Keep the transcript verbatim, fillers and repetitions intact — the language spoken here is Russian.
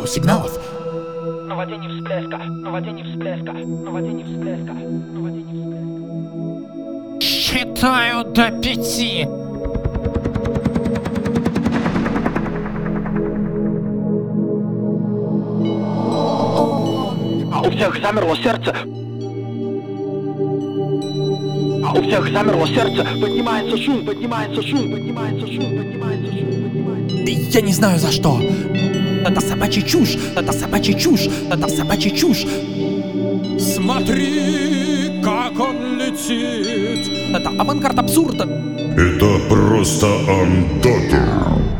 много сигналов. Но в воде не всплеска, но в воде не всплеска, но в воде не всплеска, но в воде не всплеска. Считаю до пяти. У всех замерло сердце. У всех замерло сердце. Поднимается шум, поднимается шум, поднимается шум, поднимается шум, поднимается шум. Я не знаю за что. Это собачья чушь, это собачья чушь, это собачья чушь. Смотри, как он летит. Это авангард абсурда. Это просто Андатор.